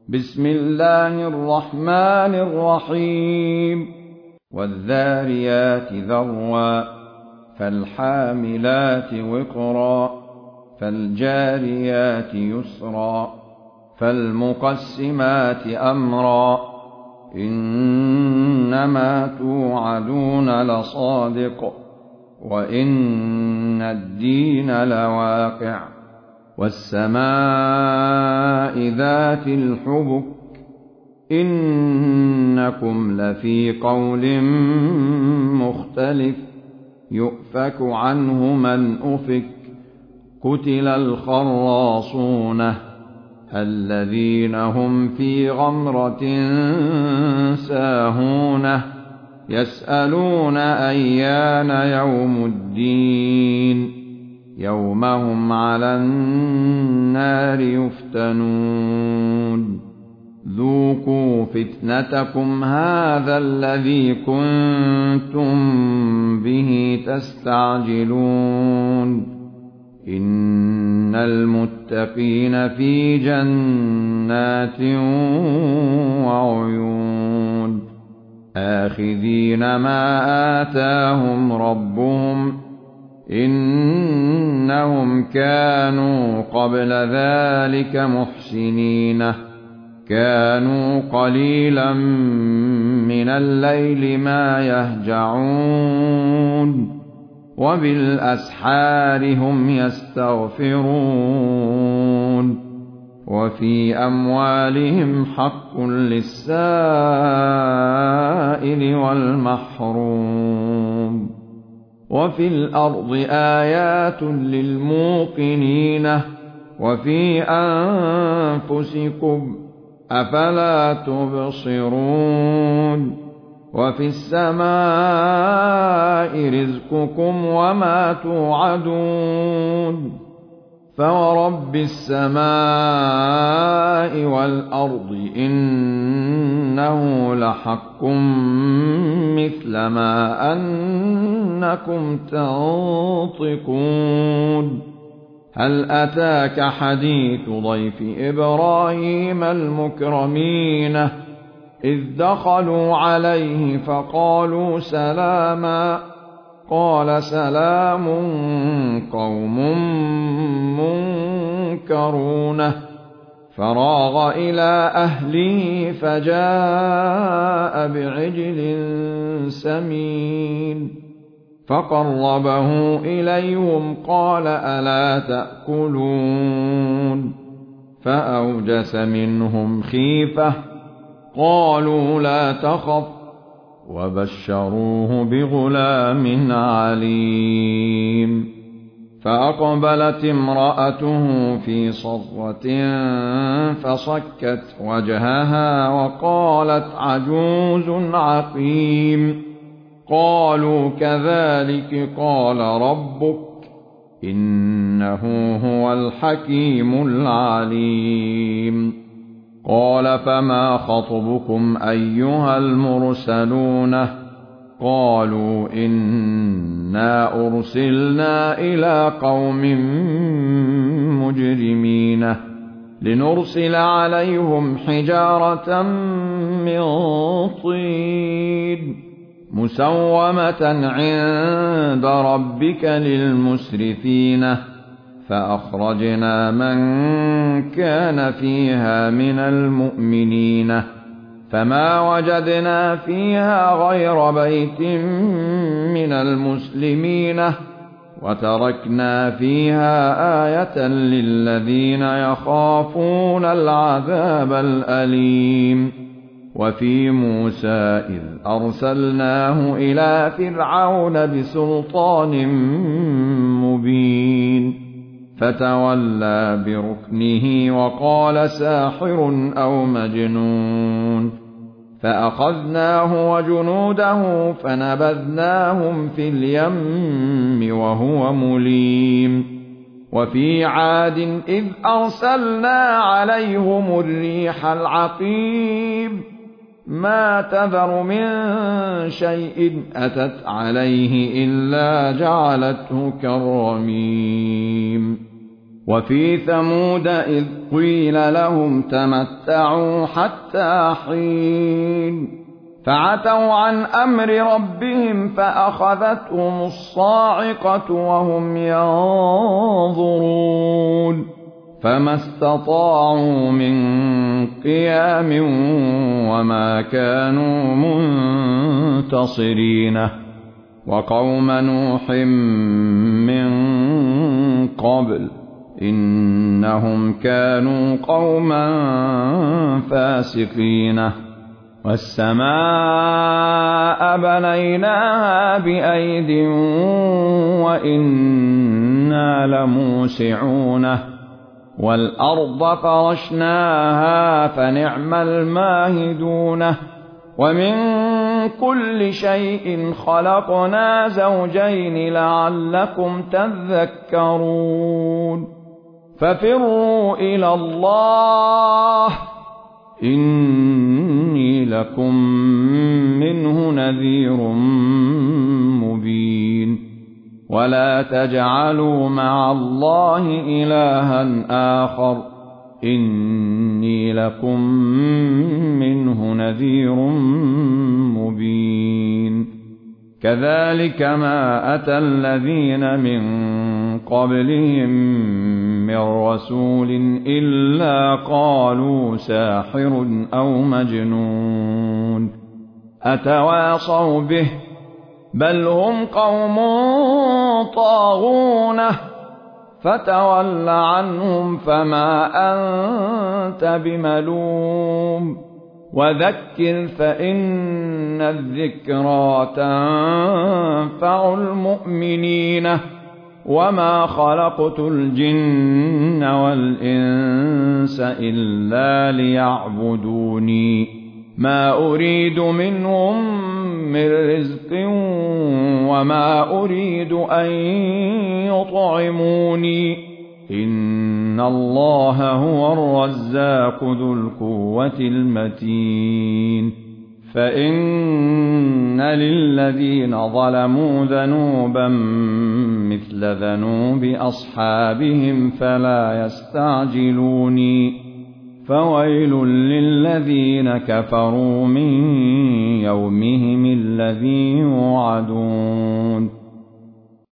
بسم الله الرحمن الرحيم والذاريات ذروا فالحاملات وقرا فالجاريات يسرا فالمقسمات أمرا إنما توعدون لصادق وإن الدين لواقع والسماء ذات الحبك إنكم لفي قول مختلف يؤفك عنه من أفك قتل الخراصون الذين هم في غمرة ساهون يسألون أيان يوم الدين يوم هم على النار يفتنون ذوقوا فتنتكم هذا الذي كنتم به تستعجلون إن المتقين في جنات وعيون آخذين ما آتاهم ربهم إنهم كانوا قبل ذلك محسنين كانوا قليلا من الليل ما يهجعون وبالأسحار هم يستغفرون وفي أموالهم حق للسائل والمحروم وفي الأرض آيات للموقنين وفي أنفسكم أفلا تبصرون وفي السماء رزقكم وما توعدون فورب السماء والأرض إنه لحق مثل ما أنكم تنطقون هل أتاك حديث ضيف إبراهيم المكرمين إذ دخلوا عليه فقالوا سلاما قال سلام قوم منكرون فراغ إلى أهله فجاء بعجل سمين فقربه إليهم قال ألا تأكلون فأوجس منهم خيفة قالوا لا تخف وبشروه بغلام عليم فأقبلت امرأته في صرة فصكت وجهها وقالت عجوز عقيم قالوا كذلك قال ربك إنه هو الحكيم العليم قال فما خطبكم أيها المرسلون قالوا إنا أرسلنا إلى قوم مجرمين لنرسل عليهم حجارة من طين مسومة عند ربك للمسرفين فأخرجنا من كان فيها من المؤمنين فما وجدنا فيها غير بيت من المسلمين وتركنا فيها آية للذين يخافون العذاب الأليم وفي موسى إذ أرسلناه إلى فرعون بسلطان مبين فتولى بركنه وقال ساحر أو مجنون فأخذناه وجنوده فنبذناهم في اليم وهو مليم وفي عاد إذ أرسلنا عليهم الريح العقيم ما تذر من شيء أتت عليه إلا جعلته كالرميم وفي ثمود إذ قيل لهم تمتعوا حتى حين فعتوا عن أمر ربهم فأخذتهم الصاعقة وهم ينظرون فما استطاعوا من قيام وما كانوا منتصرين وقوم نوح من قبل إنهم كانوا قوما فاسقين والسماء بنيناها بأيد وإنا لموسعون والأرض فرشناها فنعم الماهدون ومن كل شيء خلقنا زوجين لعلكم تذكرون ففروا إلى الله إني لكم منه نذير مبين ولا تجعلوا مع الله إلها آخر إني لكم منه نذير مبين كذلك ما أتى الذين من قبلهم من رسول إلا قالوا ساحر أو مجنون أتواصوا به بل هم قوم طاغون فتول عنهم فما أنت بملوم وذكر فإن الذكرى تنفع المؤمنين وما خلقت الجن والإنس إلا ليعبدوني ما أريد منهم من رزق وما أريد أن يطعموني إن الله هو الرزاق ذو القوة المتين فإن للذين ظلموا ذنوبا مثل ذنوب أصحابهم فلا يستعجلوني فويل للذين كفروا من يومهم الذي يوعدون